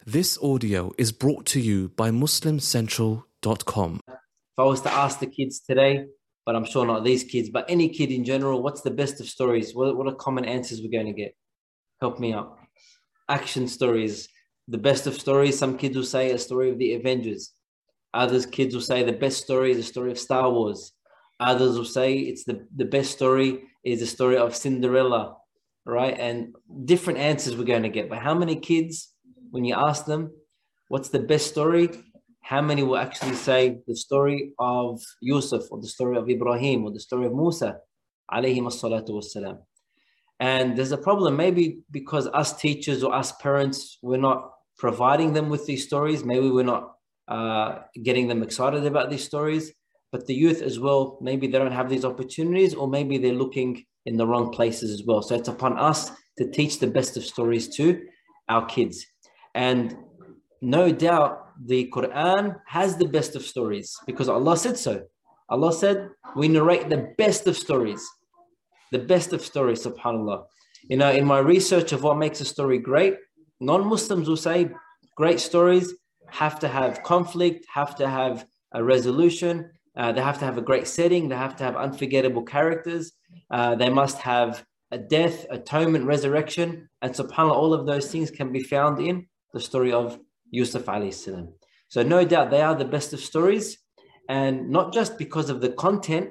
This audio is brought to you by MuslimCentral.com. If I was to ask the kids today, but I'm sure not these kids, but any kid in general, what's the best of stories? What are common answers we're going to get? Help me out. Action stories. The best of stories, some kids will say a story of the Avengers. Others kids will say the best story is the story of Star Wars. Others will say it's the best story is the story of Cinderella, right? And different answers we're going to get. But how many kids, when you ask them, what's the best story? How many will actually say the story of Yusuf or the story of Ibrahim or the story of Musa, alayhim as-salatu was-salam? And there's a problem, maybe because us teachers or us parents, we're not providing them with these stories. Maybe we're not getting them excited about these stories. But the youth as well, maybe they don't have these opportunities, or maybe they're looking in the wrong places as well. So it's upon us to teach the best of stories to our kids. And no doubt the Quran has the best of stories because Allah said so. Allah said, we narrate the best of stories. The best of stories, subhanAllah. You know, in my research of what makes a story great, non-Muslims will say great stories have to have conflict, have to have a resolution, they have to have a great setting, they have to have unforgettable characters, they must have a death, atonement, resurrection, and subhanAllah, all of those things can be found in the story of Yusuf alayhi salam. So no doubt they are the best of stories, and not just because of the content,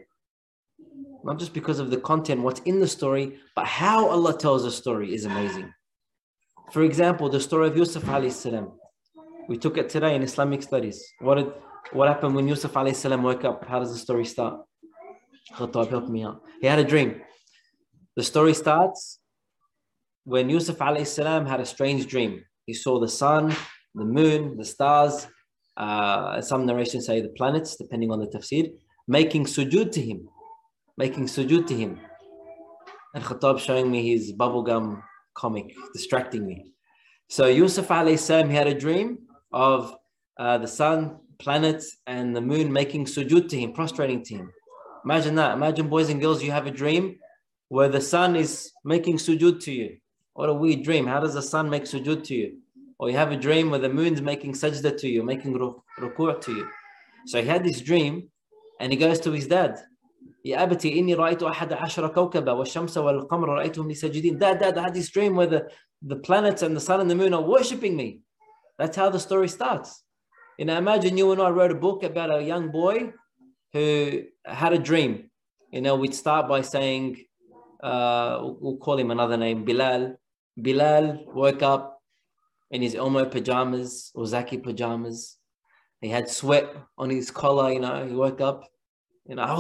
what's in the story, but how Allah tells a story is amazing. For example, the story of Yusuf alayhi salam. We took it today in Islamic studies. What happened when Yusuf alayhi salam woke up? How does the story start? Khattab, help me out. He had a dream. The story starts when Yusuf alayhi salam had a strange dream. He saw the sun, the moon, the stars, some narrations say the planets, depending on the tafsir, making sujood to him. And Khattab showing me his bubblegum comic, distracting me. So Yusuf alayhi salam, he had a dream of the sun, planets, and the moon making sujood to him, prostrating to him. Imagine that. Imagine, boys and girls, you have a dream where the sun is making sujood to you. What a weird dream. How does the sun make sujood to you? Or you have a dream where the moon's making sajda to you, making ruku' to you. So he had this dream, and he goes to his dad. يا أبتي إني رأيت أحد عشر كوكبا والشمس والقمر رأيتهم لي ساجدين. Dad, I had this dream where the planets and the sun and the moon are worshipping me. That's how the story starts. You know, imagine you and I wrote a book about a young boy who had a dream. You know, we'd start by saying, we'll call him another name, Bilal. Bilal woke up in his Elmo pajamas or Zaki pajamas. He had sweat on his collar, you know, he woke up. You know,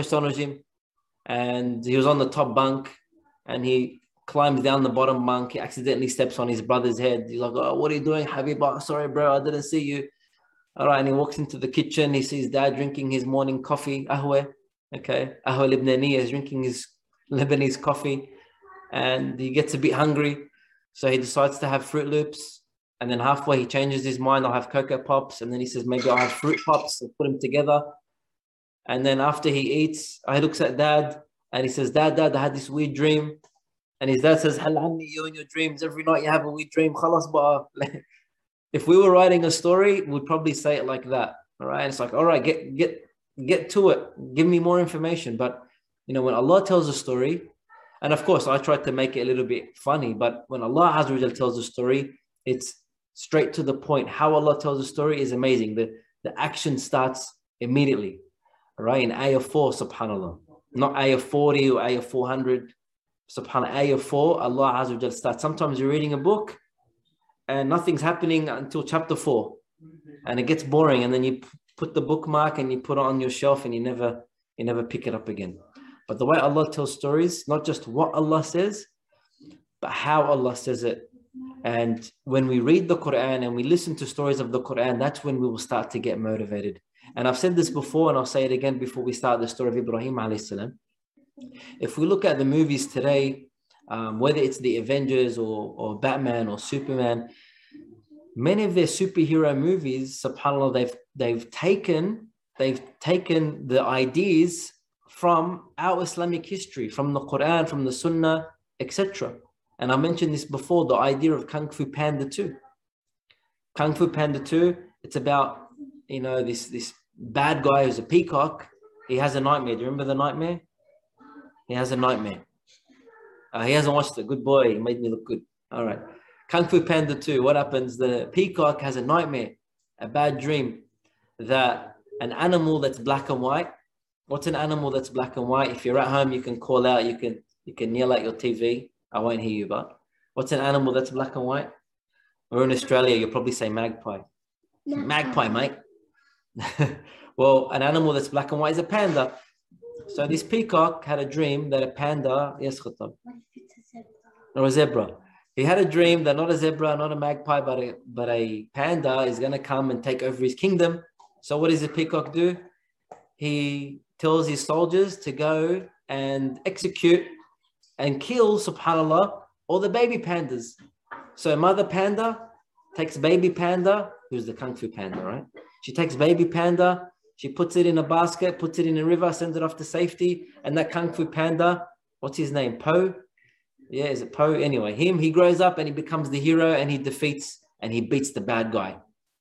and he was on the top bunk and he climbs down the bottom bunk. He accidentally steps on his brother's head. He's like, oh, what are you doing, Habib? Oh, sorry, bro, I didn't see you. All right, and he walks into the kitchen. He sees dad drinking his morning coffee, ahwa. Okay, ahwa Lebanese, is drinking his Lebanese coffee. And he gets a bit hungry. So he decides to have Fruit Loops. And then halfway he changes his mind. I'll have Cocoa Pops. And then he says, maybe I'll have Fruit Pops and put them together. And then after he eats, he looks at dad and he says, Dad, I had this weird dream. And his dad says, Halani, you and your dreams. Every night you have a weird dream. Khalas ba. If we were writing a story, we'd probably say it like that. All right. And it's like, all right, get to it. Give me more information. But, you know, when Allah tells a story, and of course, I tried to make it a little bit funny, but when Allah Azza wa Jal tells a story, it's straight to the point. How Allah tells a story is amazing. The action starts immediately. Right, in ayah 4, subhanAllah. Not ayah 40 or ayah 400. Subhanallah, ayah 4, Allah Azza wa Jal starts. Sometimes you're reading a book and nothing's happening until chapter 4. And it gets boring, and then you put the bookmark and you put it on your shelf and you never pick it up again. But the way Allah tells stories, not just what Allah says, but how Allah says it. And when we read the Quran and we listen to stories of the Quran, that's when we will start to get motivated. And I've said this before, and I'll say it again before we start the story of Ibrahim alayhi salam. If we look at the movies today, whether it's the Avengers or Batman or Superman, many of their superhero movies, subhanAllah, they've taken the ideas from our Islamic history, from the Quran, from the Sunnah, etc. And I mentioned this before, the idea of Kung Fu Panda 2. Kung Fu Panda 2, it's about, this bad guy who's a peacock. He has a nightmare. Do you remember the nightmare? He has a nightmare. He hasn't watched it. Good boy. He made me look good. All right. Kung Fu Panda 2, what happens? The peacock has a nightmare, a bad dream, that an animal that's black and white. What's an animal that's black and white? If you're at home, you can call out, you can yell at your TV. I won't hear you, but what's an animal that's black and white? Or in Australia, you'll probably say magpie. Magpie, mate. Well, an animal that's black and white is a panda. So this peacock had a dream that a panda, yes, Khattab, or a zebra. He had a dream that not a zebra, not a magpie, but a panda is going to come and take over his kingdom. So what does the peacock do? He tells his soldiers to go and execute and kill, subhanAllah, all the baby pandas. So mother panda takes baby panda, who's the Kung Fu Panda, right? She takes baby panda, she puts it in a basket, puts it in a river, sends it off to safety. And that Kung Fu Panda, what's his name? Po? Yeah, is it Po? Anyway, he grows up and he becomes the hero and he defeats and he beats the bad guy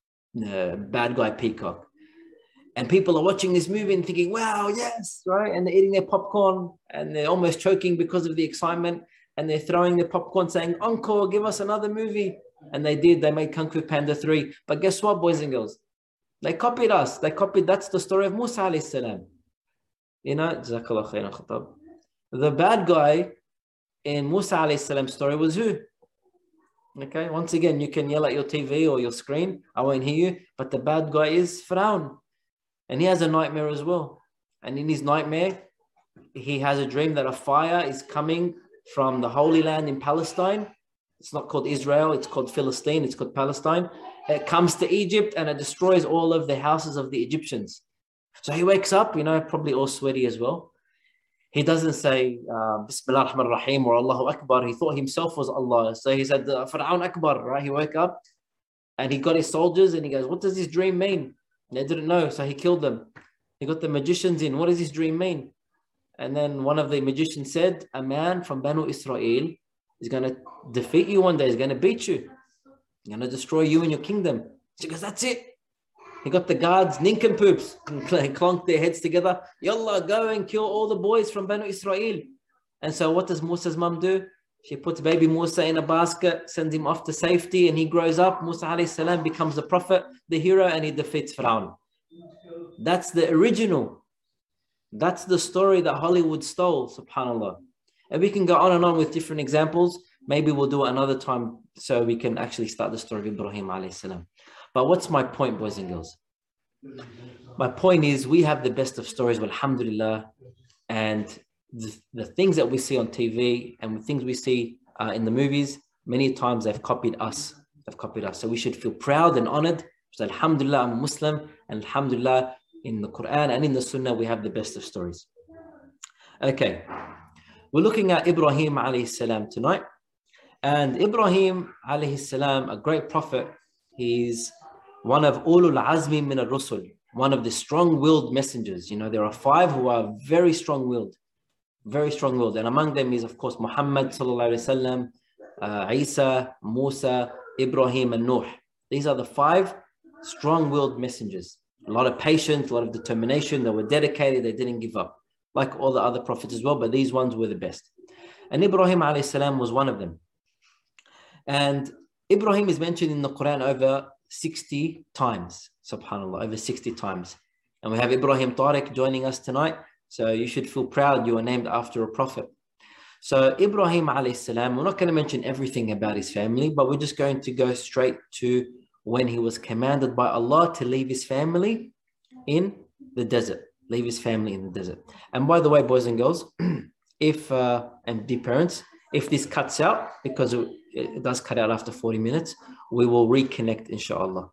peacock. And people are watching this movie and thinking, wow, yes, right? And they're eating their popcorn and they're almost choking because of the excitement. And they're throwing their popcorn saying, encore, give us another movie. And they did. They made Kung Fu Panda 3. But guess what, boys and girls? They copied us. That's the story of Musa alayhi salam. Jazakallah khairan, Khattab. The bad guy in Musa alayhi salam's story was who? Okay, once again, you can yell at your TV or your screen. I won't hear you. But the bad guy is Fir'aun. And he has a nightmare as well. And in his nightmare, he has a dream that a fire is coming from the Holy Land in Palestine. It's not called Israel, it's called Philistine, it's called Palestine. It comes to Egypt and it destroys all of the houses of the Egyptians. So he wakes up, probably all sweaty as well. He doesn't say Bismillah ar-Rahman ar-Rahim or Allahu Akbar. He thought himself was Allah. So he said Fir'aun Akbar, right? He woke up and he got his soldiers and he goes, what does this dream mean? And they didn't know, so he killed them. He got the magicians in. What does this dream mean? And then one of the magicians said, a man from Banu Israel is going to defeat you one day. He's going to beat you. He's going to destroy you and your kingdom. So he goes, that's it. He got the guards, nincompoops, and clonked their heads together. Yallah, go and kill all the boys from Banu Israel. And so what does Musa's mum do? She puts baby Musa in a basket, sends him off to safety, and he grows up. Musa alayhi salam becomes the prophet, the hero, and he defeats Fir'aun. That's the original. That's the story that Hollywood stole, subhanAllah. And we can go on and on with different examples. Maybe we'll do it another time so we can actually start the story of Ibrahim alayhi salam. But what's my point, boys and girls? My point is we have the best of stories, alhamdulillah, and the things that we see on TV and the things we see in the movies, many times they've copied us. So we should feel proud and honored. So alhamdulillah, I'm a Muslim, and alhamdulillah, in the Quran and in the Sunnah, we have the best of stories. Okay, we're looking at Ibrahim alayhi salam tonight. And Ibrahim alayhi salam, a great prophet, he's one of ulul azmi min ar-rusul, one of the strong-willed messengers. There are 5 who are very strong-willed. And among them is, of course, Muhammad sallallahu alaihi wasallam, Isa, Musa, Ibrahim, and Nuh. These are the 5 strong-willed messengers. A lot of patience, a lot of determination. They were dedicated. They didn't give up, like all the other prophets as well. But these ones were the best. And Ibrahim alayhi salam was one of them. And Ibrahim is mentioned in the Quran over 60 times. Subhanallah, over 60 times. And we have Ibrahim Tariq joining us tonight. So you should feel proud you are named after a prophet. So Ibrahim alayhi salam, we're not going to mention everything about his family, but we're just going to go straight to when he was commanded by Allah to leave his family in the desert. Leave his family in the desert. And by the way, boys and girls, and dear parents, if this cuts out, because it does cut out after 40 minutes, we will reconnect inshallah.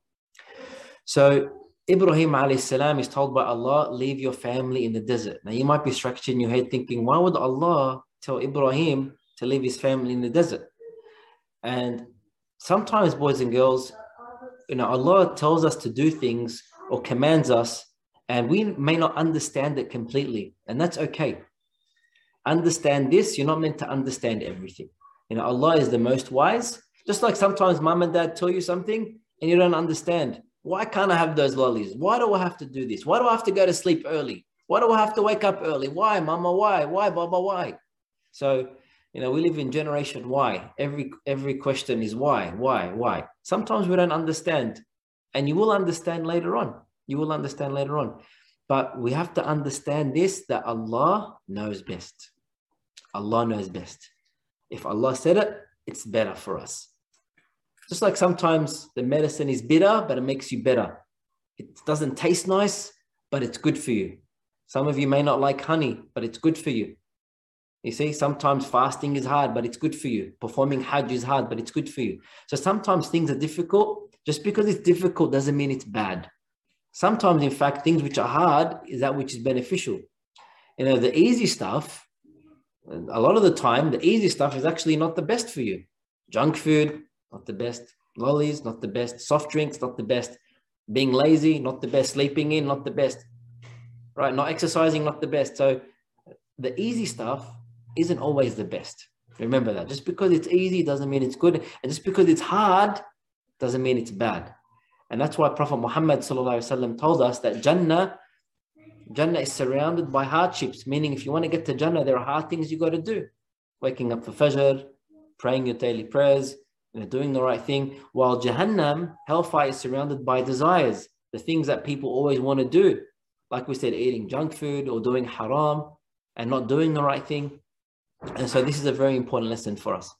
So Ibrahim alayhi salam is told by Allah, leave your family in the desert. Now you might be scratching your head thinking, why would Allah tell Ibrahim to leave his family in the desert? And sometimes, boys and girls, Allah tells us to do things or commands us, and we may not understand it completely, and that's okay. Understand this, you're not meant to understand everything. Allah is the most wise. Just like sometimes mom and dad tell you something, and you don't understand. Why can't I have those lollies? Why do I have to do this? Why do I have to go to sleep early? Why do I have to wake up early? Why, mama? Why? Why, baba? Why? So, we live in generation why. Every question is why? Sometimes we don't understand, and you will understand later on. You will understand later on. But we have to understand this, that Allah knows best. Allah knows best. If Allah said it, it's better for us. Just like sometimes the medicine is bitter, but it makes you better. It doesn't taste nice, but it's good for you. Some of you may not like honey, but it's good for you. You see, sometimes fasting is hard, but it's good for you. Performing Hajj is hard, but it's good for you. So sometimes things are difficult. Just because it's difficult doesn't mean it's bad. Sometimes, in fact, things which are hard is that which is beneficial. The easy stuff, a lot of the time, the easy stuff is actually not the best for you. Junk food, not the best. Lollies, not the best. Soft drinks, not the best. Being lazy, not the best. Sleeping in, not the best. Right? Not exercising, not the best. So the easy stuff isn't always the best. Remember that. Just because it's easy doesn't mean it's good. And just because it's hard doesn't mean it's bad. And that's why Prophet Muhammad ﷺ told us that Jannah is surrounded by hardships. Meaning if you want to get to Jannah, there are hard things you got to do. Waking up for Fajr, praying your daily prayers, doing the right thing. While Jahannam, hellfire, is surrounded by desires. The things that people always want to do. Like we said, eating junk food or doing haram and not doing the right thing. And so this is a very important lesson for us.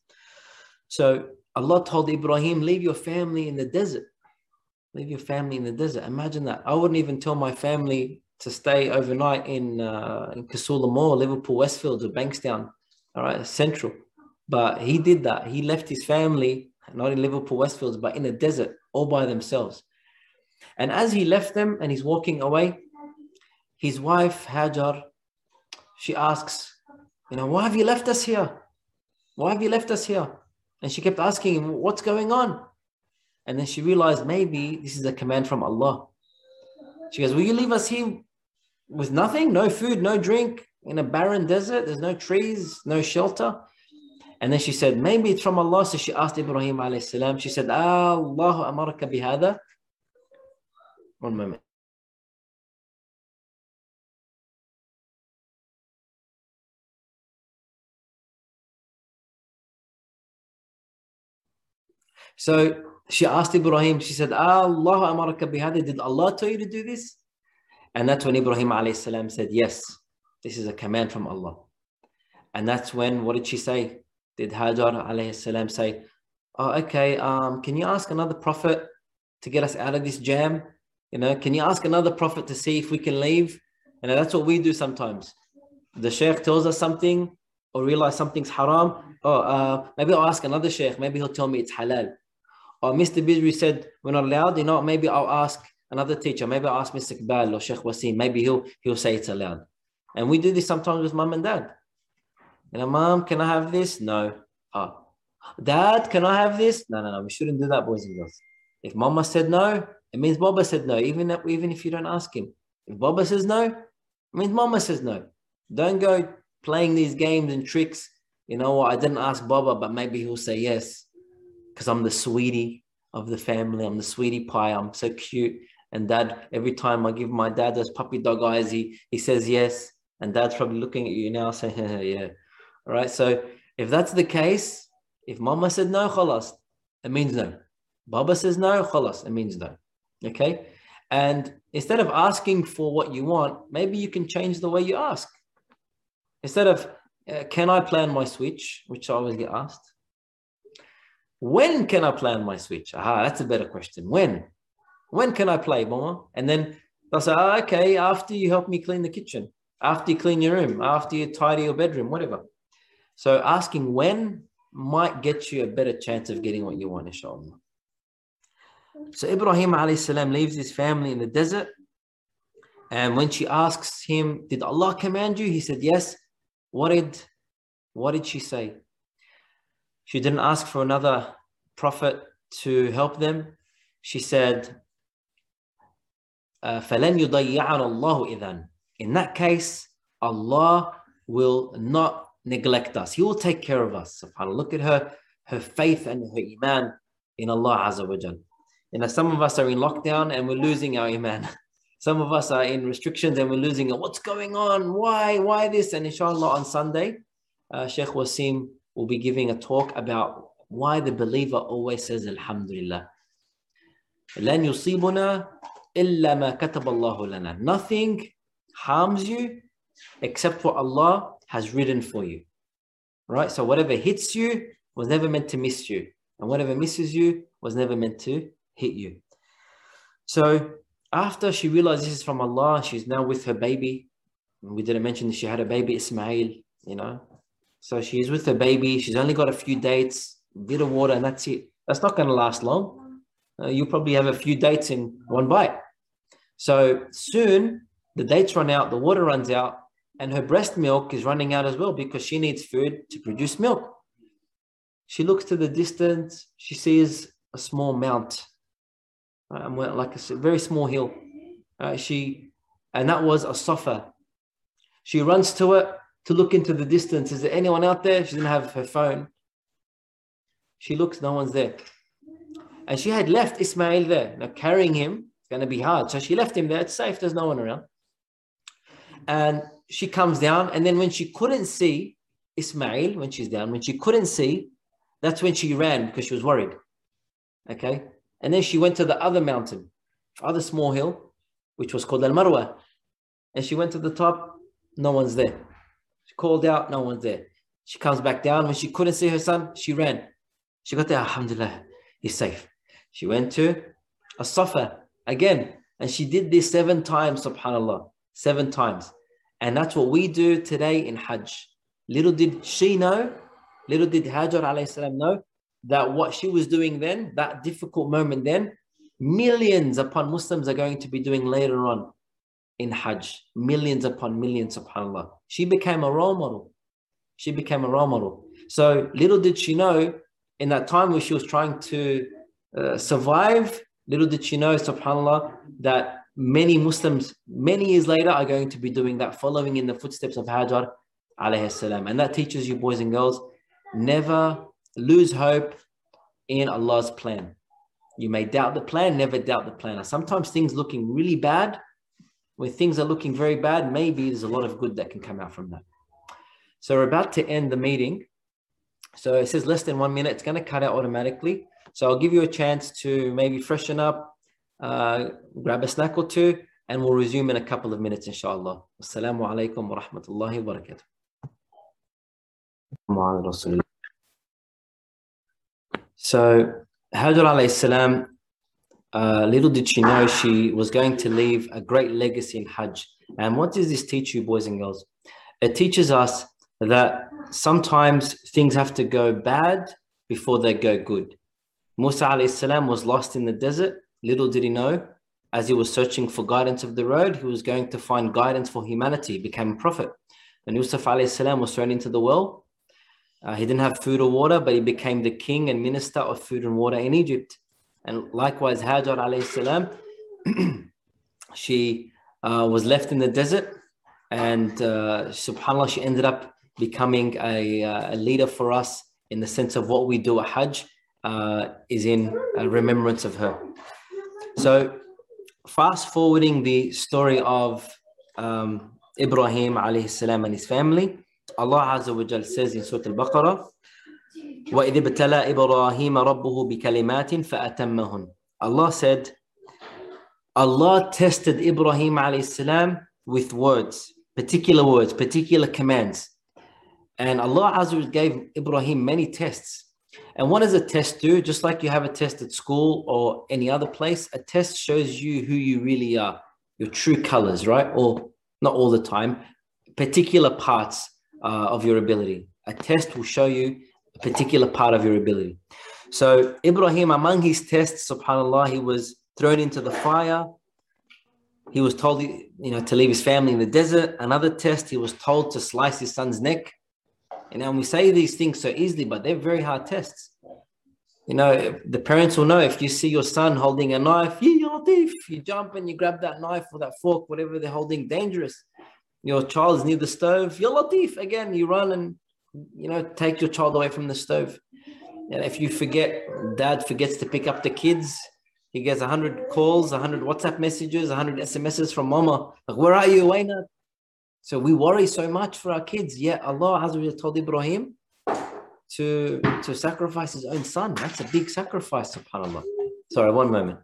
So Allah told Ibrahim, leave your family in the desert. Leave your family in the desert. Imagine that. I wouldn't even tell my family to stay overnight in Casula Mall, Liverpool Westfields or Bankstown, all right, Central. But he did that. He left his family, not in Liverpool Westfields, but in a desert, all by themselves. And as he left them and he's walking away, his wife, Hajar, she asks, why have you left us here? Why have you left us here? And she kept asking him, what's going on? And then she realized maybe this is a command from Allah. She goes, will you leave us here with nothing? No food, no drink, in a barren desert? There's no trees, no shelter? And then she said, maybe it's from Allah. So she asked Ibrahim alayhi salam, she said, Allahu amaraka bihada. One moment. So she asked Ibrahim, she said, Allahu amaraka bihada. Did Allah tell you to do this? And that's when Ibrahim alayhi salam said, yes, this is a command from Allah. And that's when, what did she say? Did Hajar alayhi salam say, okay, can you ask another prophet to get us out of this jam? Can you ask another prophet to see if we can leave? And that's what we do sometimes. The sheikh tells us something or realize something's haram. Maybe I'll ask another sheikh. Maybe he'll tell me it's halal. Or Mr. Bizri said, we're not allowed. Maybe I'll ask another teacher. Maybe I'll ask Mr. Iqbal or Sheikh Wasim. Maybe he'll say it's allowed. And we do this sometimes with mom and dad. Mom, can I have this? No. Dad, can I have this? No. We shouldn't do that, boys and girls. If mama said no, it means Baba said no, even if you don't ask him. If Baba says no, it means mama says no. Don't go playing these games and tricks. I didn't ask Baba, but maybe he'll say yes. Because I'm the sweetie of the family. I'm the sweetie pie. I'm so cute. And dad, every time I give my dad those puppy dog eyes, he says yes. And dad's probably looking at you now saying, yeah. All right. So if that's the case, if mama said no, khalas, it means no. Baba says no, khalas, it means no. Okay. And instead of asking for what you want, maybe you can change the way you ask. Instead of, can I plan my switch? Which I always get asked. When can I plan my switch? That's a better question. When? When can I play, mama? And then they'll say, okay, after you help me clean the kitchen, after you clean your room, after you tidy your bedroom, whatever. So asking when might get you a better chance of getting what you want, inshallah. So Ibrahim alayhi salam leaves his family in the desert. And when she asks him, did Allah command you? He said, yes. What did she say? She didn't ask for another prophet to help them. She said, فَلَنْ يُضَيِّعَنَ اللَّهُ إِذَنْ. In that case, Allah will not neglect us. He will take care of us. SubhanAllah. Look at her faith and her iman in Allah Azza wa Jal. Some of us are in lockdown and we're losing our iman. Some of us are in restrictions and we're losing it. What's going on? Why this? And inshallah on Sunday, Sheikh Wasim will be giving a talk about why the believer always says Alhamdulillah. لَن يُصِيبُنَا إِلَّا مَا كَتَبَ اللَّهُ لَنَا. Nothing harms you except what Allah has written for you. Right? So whatever hits you was never meant to miss you. And whatever misses you was never meant to hit you. So after she realized this is from Allah, she's now with her baby. We didn't mention that she had a baby, Ismail, So she's with her baby. She's only got a few dates, a bit of water, and that's it. That's not going to last long. You'll probably have a few dates in one bite. So soon the dates run out, the water runs out, and her breast milk is running out as well because she needs food to produce milk. She looks to the distance. She sees a small mount, like a very small hill. And that was a Safa. She runs to it to look into the distance. Is there anyone out there? She didn't have her phone. She looks, no one's there. And she had left Ismail there. Now carrying him, it's going to be hard. So she left him there. It's safe. There's no one around. And she comes down. And then when she couldn't see Ismail, when she's down, when she couldn't see, that's when she ran because she was worried. Okay. And then she went to the other mountain, other small hill, which was called Al-Marwa. And she went to the top. No one's there. She called out. No one's there. She comes back down. When she couldn't see her son, she ran. She got there. Alhamdulillah, he's safe. She went to a Safa again. And she did this 7 times, subhanAllah. 7 times. And that's what we do today in Hajj. Little did she know, little did Hajar alayhi salam know, that what she was doing then, that difficult moment then, millions upon Muslims are going to be doing later on in Hajj. Millions upon millions, subhanAllah. She became a role model. She became a role model. So little did she know, in that time where she was trying to survive, little did she know, subhanAllah, that many Muslims, many years later, are going to be doing that, following in the footsteps of Hajar alayhi salam. And that teaches you, boys and girls, never lose hope in Allah's plan. You may doubt the plan, never doubt the plan. Sometimes things looking really bad, when things are looking very bad, maybe there's a lot of good that can come out from that. So we're about to end the meeting. So it says less than 1 minute. It's going to cut out automatically. So I'll give you a chance to maybe freshen up, grab a snack or two, and we'll resume in a couple of minutes, inshallah. Assalamu alaikum wa rahmatullahi wa barakatuh. So Hajar alayhi salam, little did she know she was going to leave a great legacy in Hajj. And what does this teach you, boys and girls? It teaches us that sometimes things have to go bad before they go good. Musa alayhi salam was lost in the desert. Little did he know, as he was searching for guidance of the road, he was going to find guidance for humanity, became a prophet. And Yusuf alayhi salam was thrown into the well. He didn't have food or water, but he became the king and minister of food and water in Egypt. And likewise, Hajar alayhi salam, she was left in the desert, and subhanAllah, she ended up becoming a leader for us in the sense of what we do at Hajj is in remembrance of her. So fast forwarding the story of Ibrahim alayhi salam and his family, Allah Azza wa Jal says in Surah Al-Baqarah, وَإِذِ ابْتَلَى إِبْرَاهِيمَ رَبُّهُ بِكَلِمَاتٍ فَأَتَمَّهُنْ. Allah said, Allah tested Ibrahim alayhi salam with words, particular commands. And Allah Azza wa Jal gave Ibrahim many tests. And what does a test do? Just like you have a test at school or any other place, a test shows you who you really are, your true colors, right? Or not all the time, particular parts of your ability. A test will show you a particular part of your ability. So Ibrahim, among his tests, subhanAllah, he was thrown into the fire. He was told, to leave his family in the desert. Another test, he was told to slice his son's neck. And we say these things so easily, but they're very hard tests. The parents will know if you see your son holding a knife, you jump and you grab that knife or that fork, whatever they're holding, dangerous. Your child is near the stove, ya Latif, again, you run and, take your child away from the stove. And if you forget, dad forgets to pick up the kids, He gets 100 calls, 100 WhatsApp messages, 100 SMSs from mama. Like, where are you, Waina? So we worry so much for our kids. Yet Allah Azza wa Jalla told Ibrahim to sacrifice his own son. That's a big sacrifice, subhanAllah. Sorry, one moment.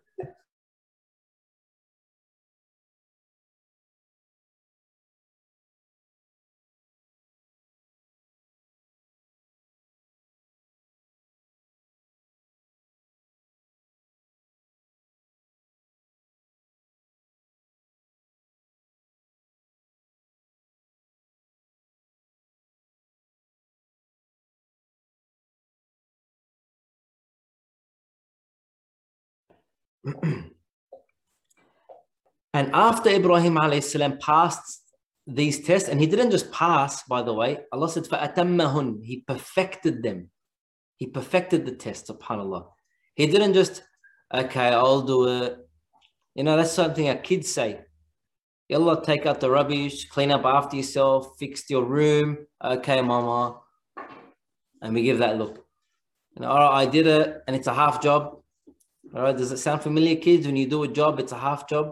And after Ibrahim alayhi salam passed these tests, and he didn't just pass, by the way, Allah said, فَأَتَمَّهُنْ, he perfected them. He perfected the test, subhanAllah. He didn't just, okay, I'll do it. You know, that's something our kids say. Yallah, take out the rubbish, clean up after yourself, fix your room. Okay, mama. And we give that look. You know, all right, I did it, and it's a half job. All right, does it sound familiar, kids? When you do a job, it's a half job.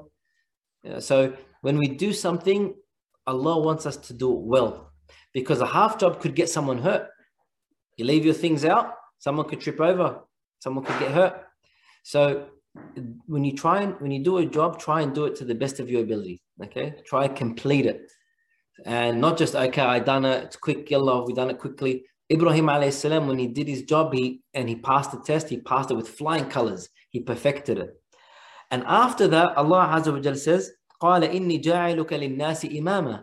So when we do something, Allah wants us to do it well, because a half job could get someone hurt. You leave your things out, someone could trip over, someone could get hurt. So when you do a job, try and do it to the best of your ability. Okay, try and complete it, and not just, okay, I done it, it's quick, yallah, we done it quickly. Ibrahim alayhi salam, when he did his job, he passed the test. He passed it with flying colors. He perfected it. And after that, Allah Azza wa Jalla says, قَالَ إِنِّي جَاعِلُكَ لِلنَّاسِ إِمَامًا.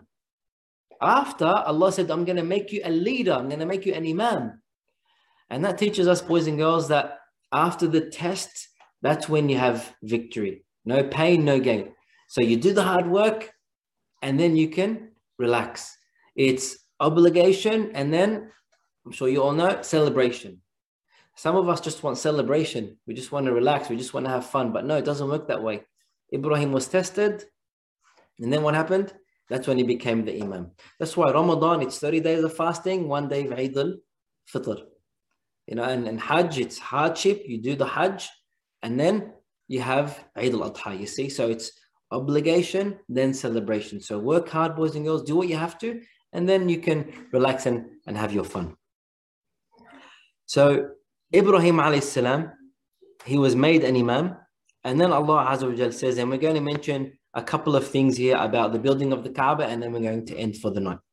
After, Allah said, I'm going to make you a leader. I'm going to make you an imam. And that teaches us, boys and girls, that after the test, that's when you have victory. No pain, no gain. So you do the hard work, and then you can relax. It's obligation, and then, I'm sure you all know, celebration. Some of us just want celebration. We just want to relax. We just want to have fun. But no, it doesn't work that way. Ibrahim was tested. And then what happened? That's when he became the imam. That's why Ramadan, it's 30 days of fasting, 1 day of Eid al-Fitr. You know, and Hajj, it's hardship. You do the Hajj, and then you have Eid al-Adha, you see? So it's obligation, then celebration. So work hard, boys and girls. Do what you have to, and then you can relax and have your fun. So Ibrahim alayhi salam, he was made an imam, and then Allah Azza wa Jal says, and we're going to mention a couple of things here about the building of the Kaaba, and then we're going to end for the night.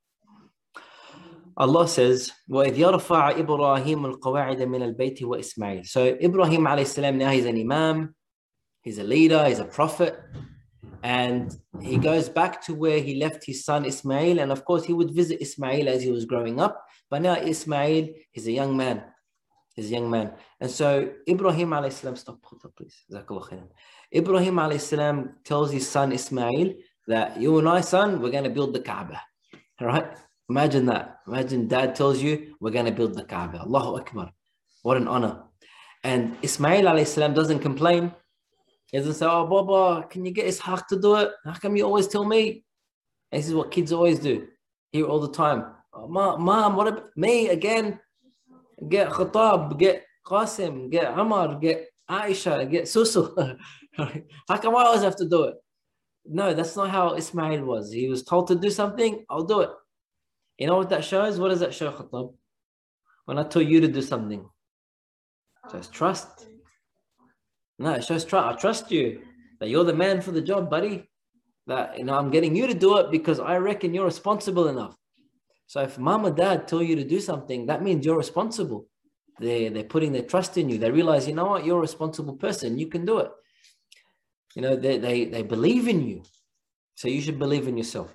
Allah says, وَإِذْ يَرْفَعَ إِبْرَاهِيمُ الْقَوَاعِدَ مِنَ الْبَيْتِ وَإِسْمَعِيلَ. So Ibrahim alayhi salam, now he's an imam, he's a leader, he's a prophet, and he goes back to where he left his son Ismail, and of course he would visit Ismail as he was growing up, but now Ismail, he's a young man. He's a young man. And so Ibrahim alayhi salam, stop, please. Ibrahim alayhi salam tells his son Ismail that you and I, son, we're going to build the Kaaba. All right? Imagine that. Imagine dad tells you, we're going to build the Kaaba. Allahu Akbar. What an honor. And Ismail alayhi salam doesn't complain. He doesn't say, oh, Baba, can you get Ishaq to do it? How come you always tell me? And this is what kids always do. Hear all the time. Oh, Mom, what about me again? Get Khattab, get Qasim, get Amar, get Aisha, get Susu. How come I always have to do it? No, that's not how Ismail was. He was told to do something, I'll do it. You know what that shows? What does that show, Khattab? When I tell you to do something, it shows trust. No, it shows trust. I trust you, that you're the man for the job, buddy. That, you know, I'm getting you to do it because I reckon you're responsible enough. So if mom or dad tell you to do something, that means you're responsible. They're putting their trust in you. They realize, you know what, you're a responsible person. You can do it. You know, they believe in you. So you should believe in yourself.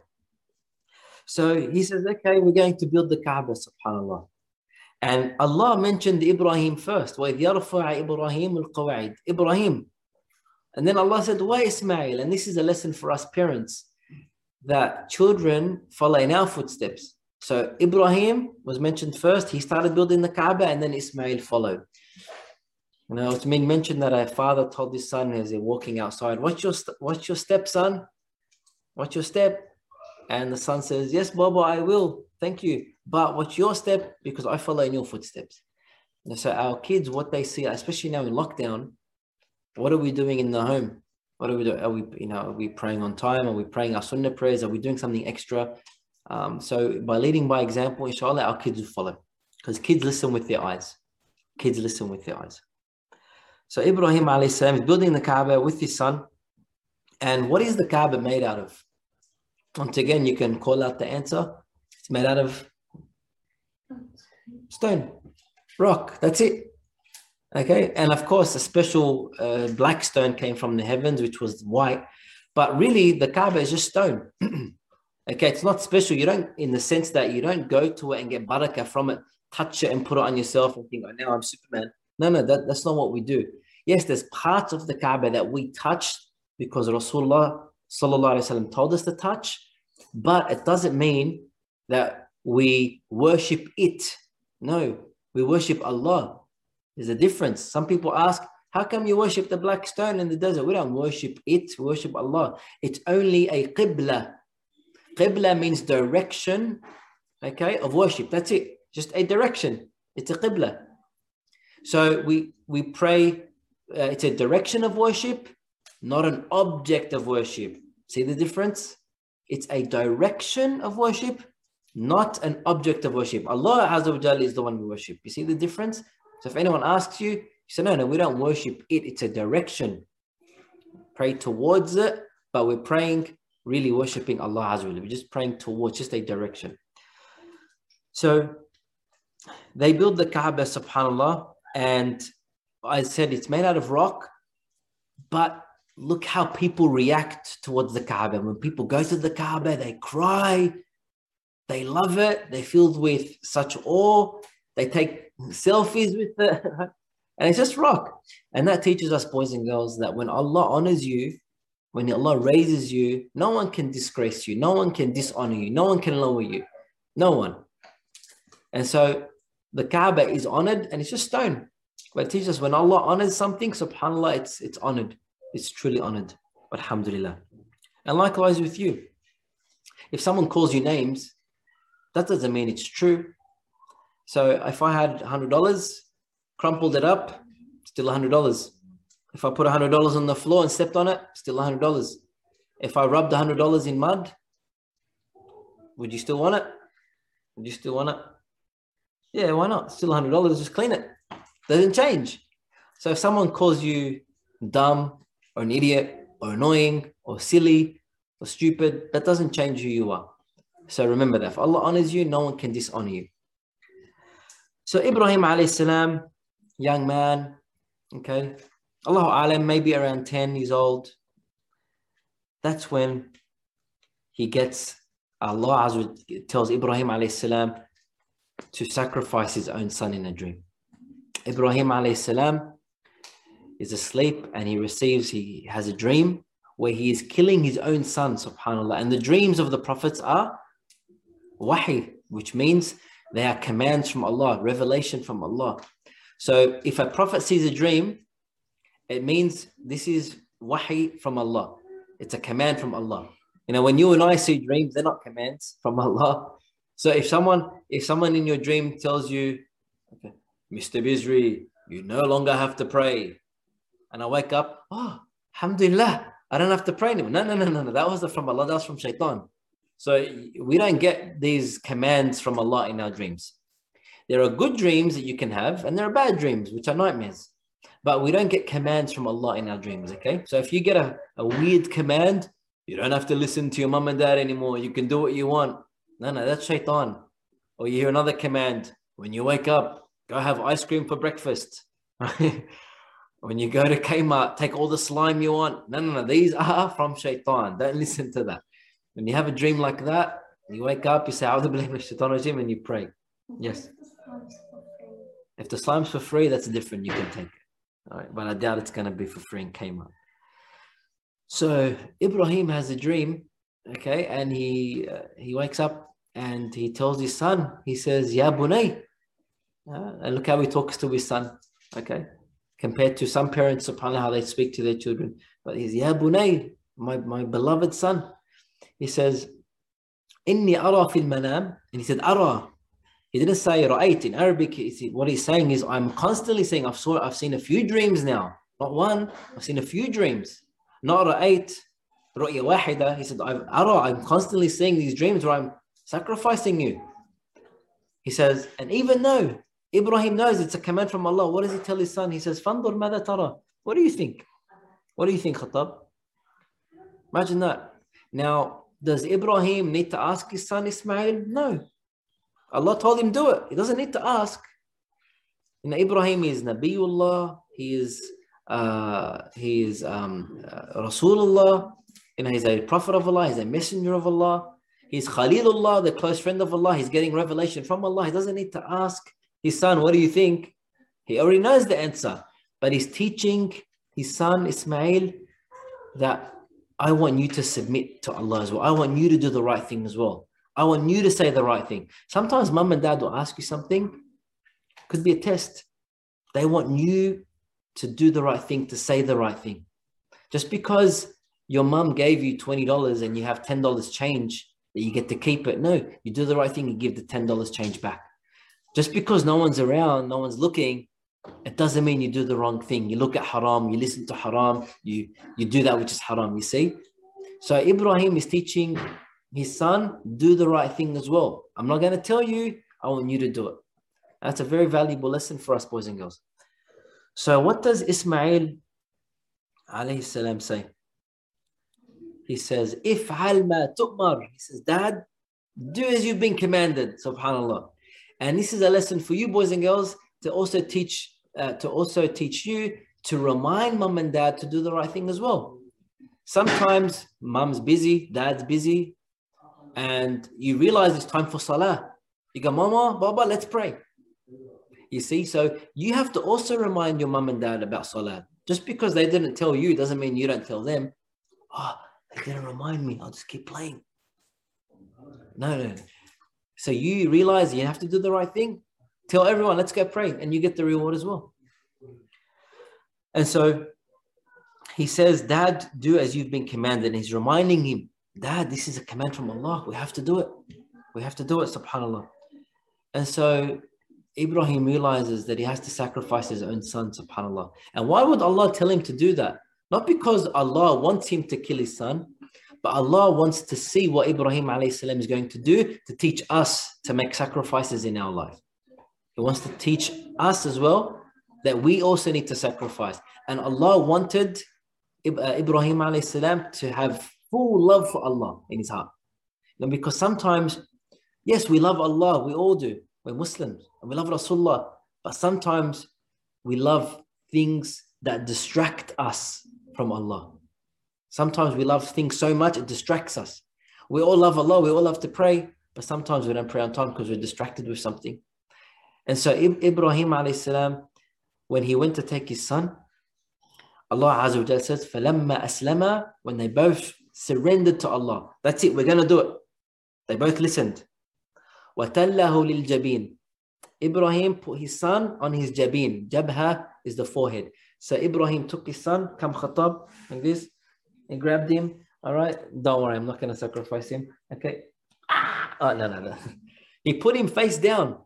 So he says, okay, we're going to build the Kaaba, subhanAllah. And Allah mentioned Ibrahim first. وَإِذْ يَرْفَعَ إِبْرَاهِيمُ الْقَوَاعِدَ Ibrahim. And then Allah said, why Ismail? And this is a lesson for us parents, that children follow in our footsteps. So Ibrahim was mentioned first. He started building the Kaaba, and then Ismail followed. You know, it's been mentioned that a father told his son as they're walking outside, what's your step, son? What's your step? And the son says, yes, Baba, I will. Thank you. But what's your step? Because I follow in your footsteps. And so our kids, what they see, especially now in lockdown, What are we doing in the home? What are we doing? Are we praying on time? Are we praying our sunnah prayers? Are we doing something extra? So by leading by example, inshallah, our kids will follow. Because kids listen with their eyes. Kids listen with their eyes. So Ibrahim alayhi salam is building the Kaaba with his son. And what is the Kaaba made out of? Once again, you can call out the answer. It's made out of stone, rock. That's it. Okay. And of course, a special black stone came from the heavens, which was white. But really, the Kaaba is just stone. Okay. It's not special. You don't, in the sense that you don't go to it and get barakah from it, touch it and put it on yourself and think, oh, now I'm Superman. No, that's not what we do. Yes, there's parts of the Kaaba that we touched because Rasulullah sallallahu alaihi wasallam told us to touch, but it doesn't mean that we worship it. No, we worship Allah. There's a difference. Some people ask, how come you worship the black stone in the desert? We don't worship it, we worship Allah. It's only a qibla. Qibla means direction, okay, of worship. That's it. Just a direction. It's a qibla. So we pray, it's a direction of worship, not an object of worship. See the difference? It's a direction of worship, not an object of worship. Allah Azza wa Jalla is the one we worship. You see the difference? So if anyone asks you, you say, no, we don't worship it. It's a direction. Pray towards it, but we're praying, really worshiping Allah Azza wa Jalla. We're just praying towards, just a direction. So they build the Kaaba, subhanAllah, and I said it's made out of rock, but look how people react towards the Kaaba. When people go to the Kaaba, they cry, they love it, they're filled with such awe, they take selfies with it, and it's just rock. And that teaches us, boys and girls, that when Allah honors you, when Allah raises you, no one can disgrace you, no one can dishonor you, no one can lower you, no one. And so the Kaaba is honored and it's just stone. But it teaches us when Allah honors something, subhanAllah, it's honored. It's truly honored. Alhamdulillah. And likewise with you. If someone calls you names, that doesn't mean it's true. So if I had $100, crumpled it up, still $100. If I put $100 on the floor and stepped on it, still $100. If I rubbed $100 in mud, would you still want it? Would you still want it? Yeah, why not? Still $100, just clean it. Doesn't change. So if someone calls you dumb or an idiot or annoying or silly or stupid, that doesn't change who you are. So remember that. If Allah honors you, no one can dishonor you. So Ibrahim alayhi salam, young man, okay, Allahu alam, maybe around 10 years old. That's when he gets, Allah Azza wa Jalla tells Ibrahim alayhi salam to sacrifice his own son in a dream. Ibrahim alayhi salam is asleep and he has a dream where he is killing his own son, subhanAllah. And the dreams of the prophets are wahi, which means they are commands from Allah, revelation from Allah. So if a prophet sees a dream, it means this is wahi from Allah. It's a command from Allah. You know, when you and I see dreams, they're not commands from Allah. So if someone in your dream tells you, okay, Mr. Bizri, you no longer have to pray. And I wake up, oh, alhamdulillah, I don't have to pray anymore. No. That wasn't from Allah, that was from shaitan. So we don't get these commands from Allah in our dreams. There are good dreams that you can have, and there are bad dreams, which are nightmares. But we don't get commands from Allah in our dreams, okay? So if you get a weird command, you don't have to listen to your mom and dad anymore. You can do what you want. No, that's shaitan. Or you hear another command. When you wake up, go have ice cream for breakfast. When you go to Kmart, take all the slime you want. No. These are from shaitan. Don't listen to that. When you have a dream like that, you wake up, you say, A'udhu billahi minash shaitanir rajeem, and you pray. Yes. If the slime's for free, that's different. You can take it. All right, but I doubt it's going to be for free in Kmart. So Ibrahim has a dream, okay, and he wakes up and he tells his son, he says, Ya bunay. And look how he talks to his son, okay, compared to some parents, subhanAllah, how they speak to their children. But he's, Ya bunay, my beloved son. He says, Inni ara fil manam. And he said, Ara. He didn't say ra'ayt in Arabic. What he's saying is, I'm constantly saying, I've seen a few dreams now. Not one. I've seen a few dreams. Not ra'ayt ru'ya wahida. He said, I'm constantly seeing these dreams where I'm sacrificing you. He says, and even though Ibrahim knows it's a command from Allah, what does he tell his son? He says, Fandur mada tara. What do you think? What do you think, Khattab? Imagine that. Now, does Ibrahim need to ask his son Ismail? No. Allah told him do it. He doesn't need to ask. You know, Ibrahim is Nabiullah. He is Rasulullah. You know, he's a prophet of Allah. He's a messenger of Allah. He's Khalilullah, the close friend of Allah. He's getting revelation from Allah. He doesn't need to ask his son, what do you think? He already knows the answer. But he's teaching his son Ismail that I want you to submit to Allah as well. I want you to do the right thing as well. I want you to say the right thing. Sometimes mum and dad will ask you something. Could be a test. They want you to do the right thing, to say the right thing. Just because your mum gave you $20 and you have $10 change that you get to keep it. No, you do the right thing, you give the $10 change back. Just because no one's around, no one's looking, it doesn't mean you do the wrong thing. You look at haram, you listen to haram, you do that which is haram, you see? So Ibrahim is teaching his son, do the right thing as well. I'm not going to tell you, I want you to do it. That's a very valuable lesson for us, boys and girls. So what does Ismail alayhi salam say? He says, If'al ma tu'mar. He says, Dad, do as you've been commanded, subhanAllah. And this is a lesson for you, boys and girls, to also teach you to remind mum and dad to do the right thing as well. Sometimes mum's busy, dad's busy, and you realize it's time for salah. You go, Mama, Baba, let's pray. You see, so you have to also remind your mum and dad about salah. Just because they didn't tell you doesn't mean you don't tell them. Oh, they didn't remind me, I'll just keep playing. No. So you realize you have to do the right thing. Tell everyone, let's go pray, and you get the reward as well. And so he says, Dad, do as you've been commanded. And he's reminding him, Dad, this is a command from Allah. We have to do it. We have to do it, subhanAllah. And so Ibrahim realizes that he has to sacrifice his own son, subhanAllah. And why would Allah tell him to do that? Not because Allah wants him to kill his son, but Allah wants to see what Ibrahim alayhi salam is going to do to teach us to make sacrifices in our life. He wants to teach us as well that we also need to sacrifice. And Allah wanted Ibrahim alayhi salam to have full love for Allah in his heart. And because sometimes, yes, we love Allah, we all do. We're Muslims and we love Rasulullah, but sometimes we love things that distract us from Allah. Sometimes we love things so much it distracts us. We all love Allah, we all love to pray, but sometimes we don't pray on time because we're distracted with something. And so Ibrahim alayhi salam, when he went to take his son, Allah Azza wa Jalla says, فَلَمَّا أَسْلَمَا, when they both surrendered to Allah. That's it, we're going to do it. They both listened. وَتَلَّهُ لِلْجَبِينَ. Ibrahim put his son on his jabin. Jabha is the forehead. So Ibrahim took his son, come Khattab, like this, and grabbed him. All right, don't worry, I'm not going to sacrifice him. Okay. Oh, no. He put him face down.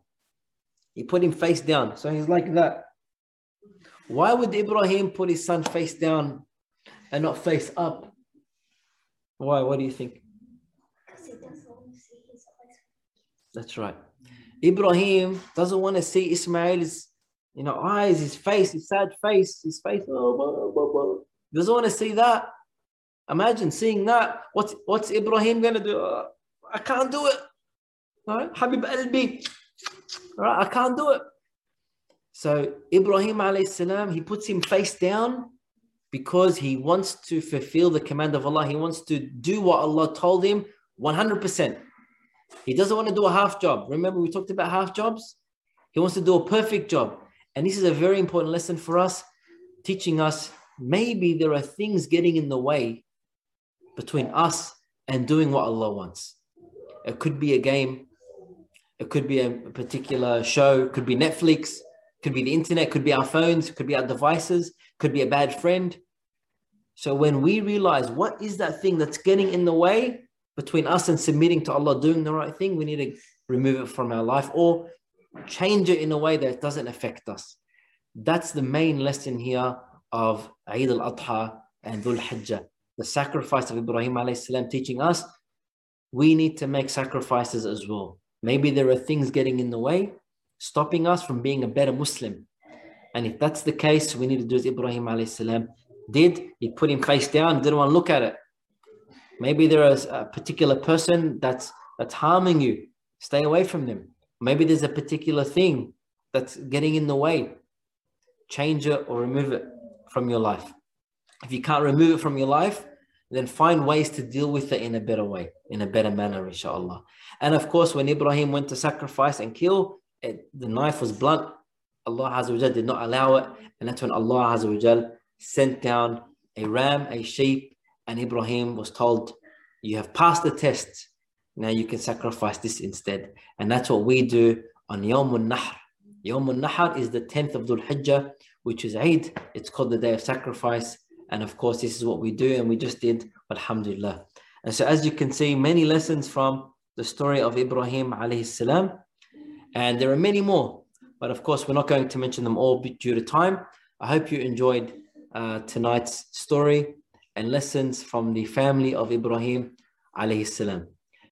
So he's like that. Why would Ibrahim put his son face down and not face up? Why? What do you think? Because he doesn't want to see his eyes. That's right. Ibrahim doesn't want to see Ismail's, eyes, his face, his sad face, his face. He doesn't want to see that. Imagine seeing that. What's Ibrahim going to do? I can't do it. All right? Habib Albi. All right, I can't do it. So Ibrahim alayhi salam, he puts him face down because he wants to fulfill the command of Allah. He wants to do what Allah told him 100%. He doesn't want to do a half job. Remember we talked about half jobs? He wants to do a perfect job. And this is a very important lesson for us, teaching us maybe there are things getting in the way between us and doing what Allah wants. It could be a game. It could be a particular show. It could be Netflix. It could be the internet. It could be our phones. It could be our devices. It could be a bad friend. So when we realize what is that thing that's getting in the way between us and submitting to Allah, doing the right thing, we need to remove it from our life or change it in a way that it doesn't affect us. That's the main lesson here of Eid al-Adha and Dhul Hijjah. The sacrifice of Ibrahim alayhi salam teaching us we need to make sacrifices as well. Maybe there are things getting in the way, stopping us from being a better Muslim. And if that's the case, we need to do as Ibrahim alayhi salam did. He put him face down, didn't want to look at it. Maybe there is a particular person that's harming you. Stay away from them. Maybe there's a particular thing that's getting in the way. Change it or remove it from your life. If you can't remove it from your life, then find ways to deal with it in a better way, in a better manner, inshallah. And of course, when Ibrahim went to sacrifice and kill, the knife was blunt. Allah Azza wa Jal did not allow it. And that's when Allah Azza wa Jal sent down a ram, a sheep, and Ibrahim was told, you have passed the test. Now you can sacrifice this instead. And that's what we do on Yawmul Nahr. Yawmul Nahr is the 10th of Dhul Hijjah, which is Eid. It's called the day of sacrifice. And of course, this is what we do, and we just did, alhamdulillah. And so as you can see, many lessons from the story of Ibrahim alayhi salam. And there are many more, but of course, we're not going to mention them all due to time. I hope you enjoyed tonight's story and lessons from the family of Ibrahim alayhi salam.